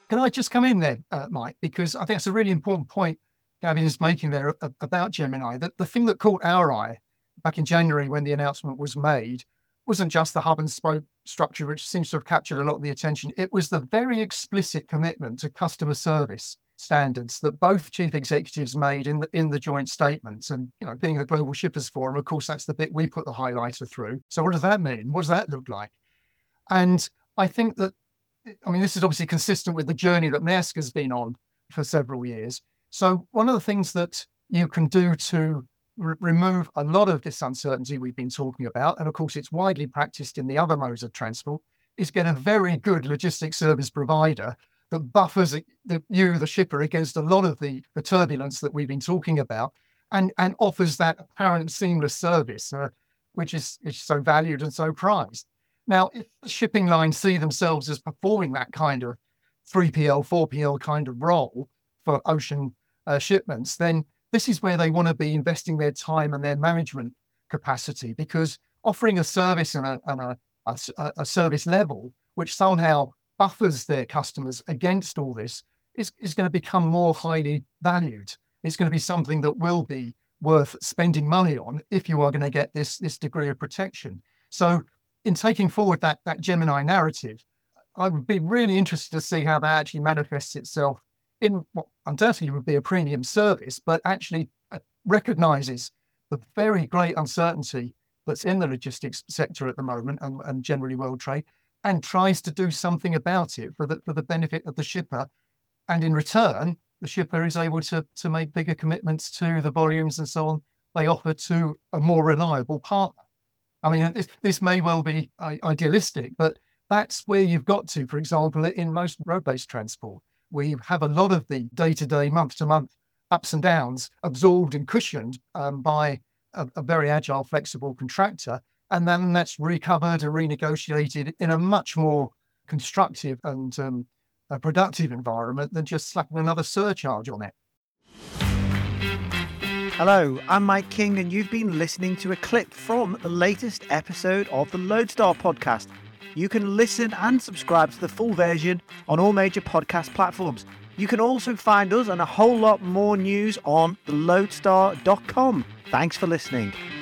Can I just come in there, Mike? Because I think it's a really important point Gavin is making there about Gemini. That the thing that caught our eye back in January when the announcement was made wasn't just the hub and spoke structure, which seems to have captured a lot of the attention. It was the very explicit commitment to customer service standards that both chief executives made in the joint statements. And, being a Global Shippers Forum, of course, that's the bit we put the highlighter through. So what does that mean? What does that look like? And I think that, this is obviously consistent with the journey that Maersk has been on for several years. So one of the things that you can do to remove a lot of this uncertainty we've been talking about, and of course it's widely practiced in the other modes of transport, is get a very good logistics service provider that buffers the shipper, against a lot of the turbulence that we've been talking about, and offers that apparent seamless service, which is so valued and so prized. Now, if the shipping lines see themselves as performing that kind of 3PL, 4PL kind of role for ocean shipments, then this is where they want to be investing their time and their management capacity, because offering a service and a service level which somehow buffers their customers against all this is going to become more highly valued. It's going to be something that will be worth spending money on if you are going to get this degree of protection. So in taking forward that Gemini narrative, I would be really interested to see how that actually manifests itself in what undoubtedly would be a premium service, but actually recognizes the very great uncertainty that's in the logistics sector at the moment, and generally world trade, and tries to do something about it for the benefit of the shipper. And in return, the shipper is able to make bigger commitments to the volumes and so on they offer to a more reliable partner. This may well be idealistic, but that's where you've got to, for example, in most road-based transport, where you have a lot of the day-to-day, month-to-month ups and downs absorbed and cushioned by a very agile, flexible contractor. And then that's recovered and renegotiated in a much more constructive and productive environment than just slapping another surcharge on it. Hello, I'm Mike King, and you've been listening to a clip from the latest episode of the Lodestar podcast. You can listen and subscribe to the full version on all major podcast platforms. You can also find us and a whole lot more news on thelodestar.com. Thanks for listening.